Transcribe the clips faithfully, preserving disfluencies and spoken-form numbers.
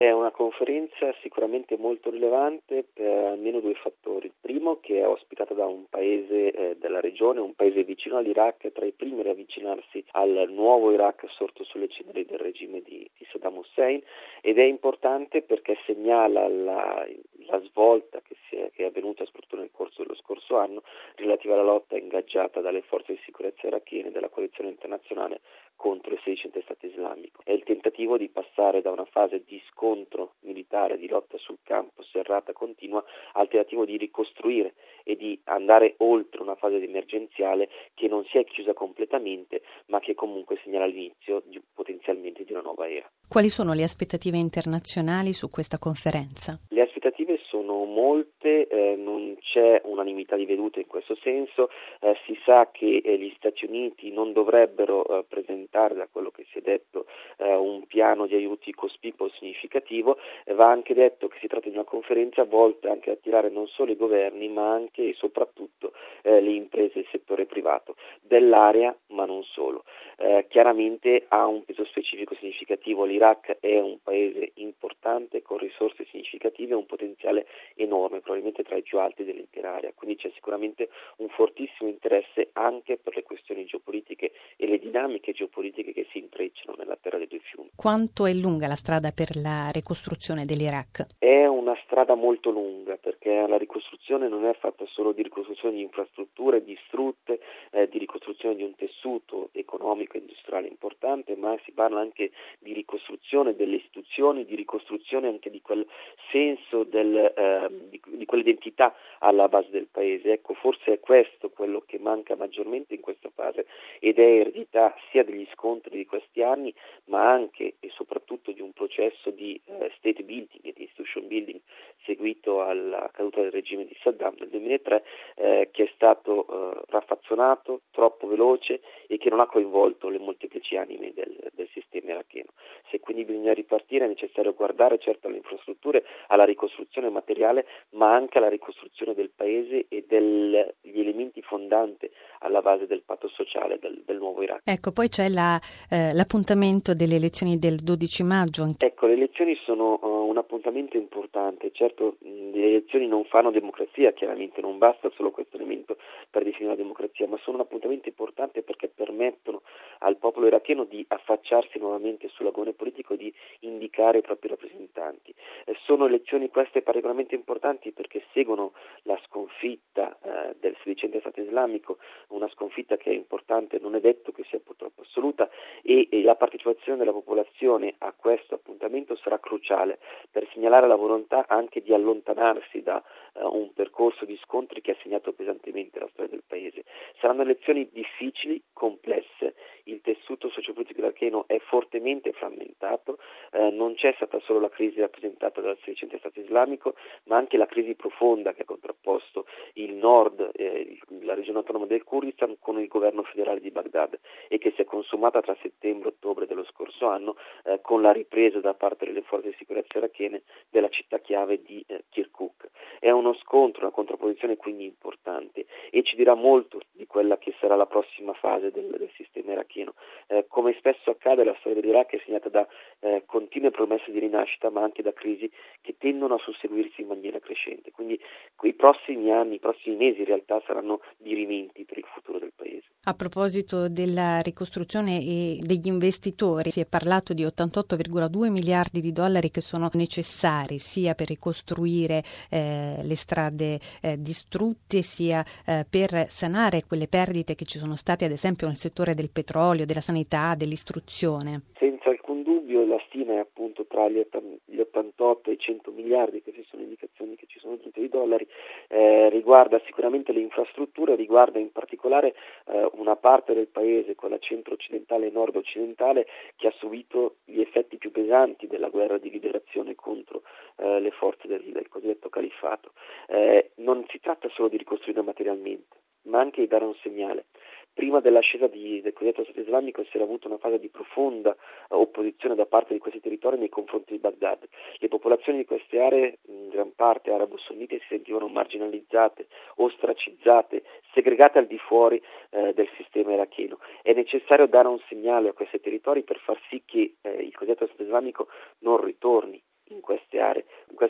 È una conferenza sicuramente molto rilevante per almeno due fattori. Il primo, che è ospitata da un paese eh, della regione, un paese vicino all'Iraq, tra i primi ad avvicinarsi al nuovo Iraq sorto sulle ceneri del regime di, di Saddam Hussein, ed è importante perché segnala la, la svolta che, si è, che è avvenuta soprattutto nel corso dello scorso anno relativa alla lotta ingaggiata dalle forze di sicurezza irachene della coalizione internazionale contro il sedicente Stato islamico. È il tentativo di passare da una fase di scontro militare, di lotta sul campo serrata continua, al tentativo di ricostruire e di andare oltre una fase emergenziale che non si è chiusa completamente, ma che comunque segnala l'inizio di, potenzialmente di una nuova era. Quali sono le aspettative internazionali su questa conferenza? Le aspettative sono molte, eh, non c'è unanimità di vedute in questo senso, eh, si sa che eh, gli Stati Uniti non dovrebbero eh, presentare, da quello che si è detto, eh, un piano di aiuti cospicuo o significativo. Eh, va anche detto che si tratta di una conferenza volta anche a attirare non solo i governi ma anche e soprattutto eh, le imprese del settore privato dell'area, ma non solo. Eh, chiaramente ha un peso specifico significativo. L'Iraq è un paese importante con risorse significative e un potenziale enorme, probabilmente tra i più alti dell'intera area, quindi c'è sicuramente un fortissimo interesse anche per le questioni geopolitiche e le dinamiche geopolitiche che si intrecciano nella terra dei due fiumi. Quanto è lunga la strada per la ricostruzione dell'Iraq? È una strada molto lunga, perché la ricostruzione non è fatta solo di ricostruzione di infrastrutture distrutte, eh, di ricostruzione di un tessuto economico e industriale importante, ma si parla anche di ricostruzione delle istituzioni, di ricostruzione anche di quel senso del, eh, di, di quell'identità alla base del paese. Ecco, forse è questo quello che manca maggiormente in questa fase, ed è eredità sia degli scontri di questi anni, ma anche e soprattutto di un processo di eh, state building e di institution building seguito alla caduta del regime di Saddam nel duemilatré, eh, che è stato eh, raffazzonato, troppo veloce e che non ha coinvolto le molteplici anime del, del sistema iracheno. Se quindi bisogna ripartire è necessario guardare certo alle infrastrutture, alla ricostruzione materiale, ma anche alla ricostruzione del paese e degli elementi fondanti alla base del patto sociale del, del nuovo Iraq. Ecco, poi c'è la, eh, l'appuntamento delle elezioni del dodici maggio. Ecco, le elezioni sono uh, un appuntamento importante. Certo, mh, le elezioni non fanno democrazia, chiaramente non basta solo questo elemento per definire la democrazia, ma sono un appuntamento importante perché permettono al popolo iracheno di affacciarsi nuovamente sull'agone politico e di indicare i propri rappresentanti. Eh, sono elezioni queste particolarmente importanti perché seguono la sconfitta eh, del sedicente Stato islamico, una sconfitta che è importante, non è detto che sia purtroppo assoluta, e, e la partecipazione della popolazione a questo appuntamento sarà cruciale per segnalare la volontà anche di allontanarsi da uh, un percorso di scontri che ha segnato pesantemente la storia del paese. Saranno elezioni difficili, complesse, il tessuto sociopolitico iracheno è fortemente frammentato, eh, non c'è stata solo la crisi rappresentata dal sedicente Stato islamico, ma anche la crisi profonda che ha contrapposto il nord, eh, la regione autonoma del Kurdistan con il governo federale di Baghdad, e che si è consumata tra settembre e ottobre dello scorso anno eh, con la ripresa da parte delle forze di sicurezza irachene della città chiave di eh, Kirkuk. È uno scontro, una contrapposizione quindi importante, e ci dirà molto di quella che sarà la prossima fase del, del sistema iracheno. Eh, come spesso accade, la storia dell'Iraq è segnata da eh, continue promesse di rinascita, ma anche da crisi che tendono a susseguirsi in maniera crescente. Quindi i prossimi anni, i prossimi mesi in realtà saranno dirimenti per il futuro del paese. A proposito della ricostruzione e degli investitori, si è parlato di ottantotto virgola due miliardi di dollari che sono necessari sia per ricostruire eh, le strade eh, distrutte, sia eh, per sanare quelle perdite che ci sono state ad esempio nel settore del petrolio, della sanità, dell'istruzione. Senza alcun dubbio la stima è appunto tra gli ottantotto e i cento miliardi, queste sono indicazioni che ci sono tutti i dollari, eh, riguarda sicuramente le infrastrutture, riguarda in particolare eh, una parte del paese, quella centro-occidentale e nord-occidentale, che ha subito gli effetti più pesanti della guerra di liberazione contro eh, le forze del, del cosiddetto califfato. Eh, non si tratta solo di ricostruire materialmente, ma anche di dare un segnale. Prima dell'ascesa di, del cosiddetto Stato islamico si era avuta una fase di profonda uh, opposizione da parte di questi territori nei confronti di Baghdad. Le popolazioni di queste aree, in gran parte arabo-sunnite, si sentivano marginalizzate, ostracizzate, segregate al di fuori eh, del sistema iracheno. È necessario dare un segnale a questi territori per far sì che eh, il cosiddetto Stato islamico non ritorni in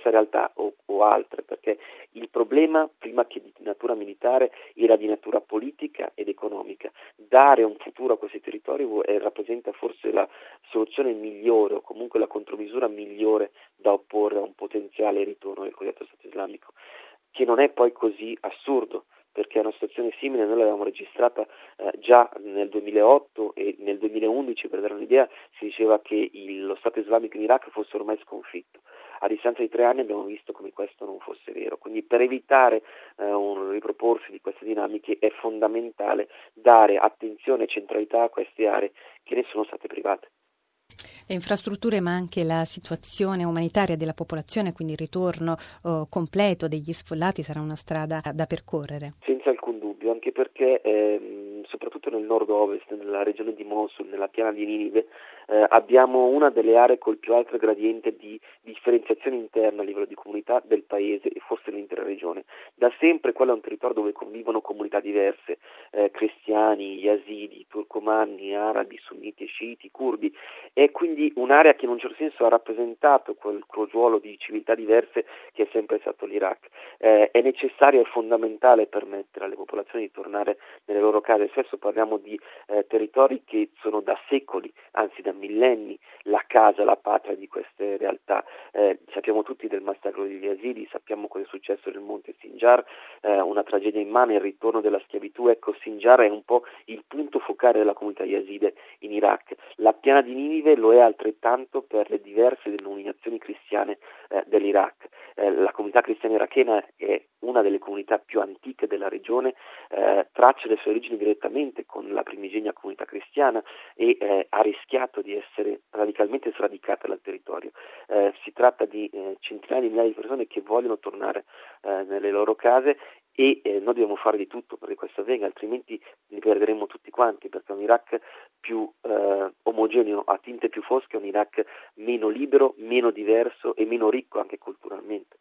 questa realtà o, o altre, perché il problema, prima che di natura militare, era di natura politica ed economica. Dare un futuro a questi territori eh, rappresenta forse la soluzione migliore o comunque la contromisura migliore da opporre a un potenziale ritorno del cosiddetto Stato islamico, che non è poi così assurdo, perché una situazione simile noi l'avevamo registrata eh, già nel duemilaotto e nel duemilaundici, per dare un'idea, si diceva che il, lo Stato islamico in Iraq fosse ormai sconfitto. A distanza di tre anni abbiamo visto come questo non fosse vero, quindi per evitare eh, un riproporsi di queste dinamiche è fondamentale dare attenzione e centralità a queste aree che ne sono state private. Le infrastrutture, ma anche la situazione umanitaria della popolazione, quindi il ritorno oh, completo degli sfollati sarà una strada da percorrere. Senza alcun dubbio, anche perché ehm, soprattutto nel nord-ovest, nella regione di Mosul, nella piana di Ninive, eh, abbiamo una delle aree col più alto gradiente di differenziazione interna a livello di comunità del paese e forse dell'intera regione. Da sempre quello è un territorio dove convivono comunità diverse, eh, cristiani, yazidi, turcomanni, arabi, sunniti e sciiti, curdi, e quindi un'area che in un certo senso ha rappresentato quel, quel ruolo di civiltà diverse che è sempre stato l'Iraq. Eh, è necessario e fondamentale permettere alle popolazioni di tornare nelle loro case. Spesso parliamo di eh, territori che sono da secoli, anzi da millenni, la casa, la patria di queste realtà. Eh, sappiamo tutti del massacro degli Yazidi, sappiamo cosa è successo nel monte Sinjar, eh, una tragedia immane, il ritorno della schiavitù. Ecco, Sinjar è un po' il punto focale della comunità yazide in Iraq. La piana di Ninive lo è altrettanto per le diverse denominazioni cristiane eh, dell'Iraq. Eh, la comunità cristiana irachena è una delle comunità più antiche della regione, eh, traccia le sue origini direttamente con la primigenia comunità cristiana e eh, ha rischiato di essere radicalmente sradicata dal territorio. Eh, si tratta di eh, centinaia di migliaia di persone che vogliono tornare eh, nelle loro case e eh, noi dobbiamo fare di tutto perché questo avvenga, altrimenti ne perderemo tutti quanti, perché un Iraq più eh, omogeneo, a tinte più fosche, è un Iraq meno libero, meno diverso e meno ricco anche culturalmente.